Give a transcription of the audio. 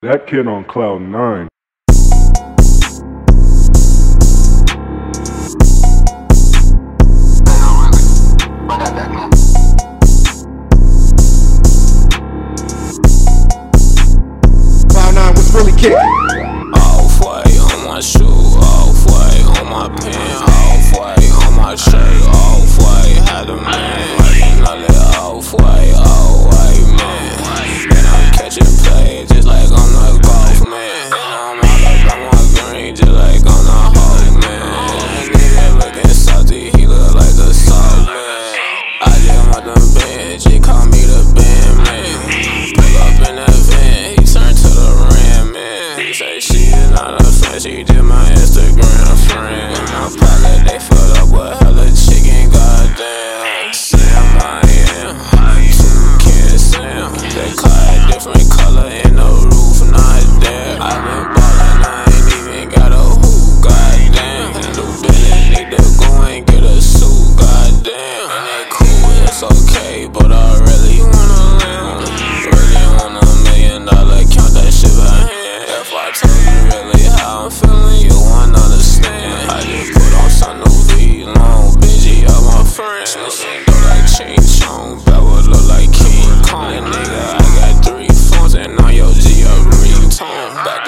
That kid on cloud 9. Cloud 9 was really kicking. Off-white on my shoe, off-white on my pen, off-white on my shirt, off-white had a man, like another off-white, all-white man. And I'm catching plays just like I'm the golf man. And I'm all up on my green just like I'm the Hulk man. That nigga looking salty, he look like the salt man. I just want the bench, he call me the band man. Pull up in that van, he turned to the ram man. He say she is not a fan, she just my Instagram friend. And my pocket they filled up with hella chicken, goddamn. Sam I am, Toucan Sam. They cut different color in the roof, not there. I been ballin', I ain't even got a hoop, goddamn. And the business need to go and get a suit, goddamn. And they cool, it's okay, but I really wanna land. Really want $1 million, count that shit by hand. If I told you really how I'm feeling, you won't understand. I just put on some new V, long bitchy of my friend. Smoking dope like Ching Chong, that would look like King Kong. Nigga, I got 3 phones and on your G a ringtone. Back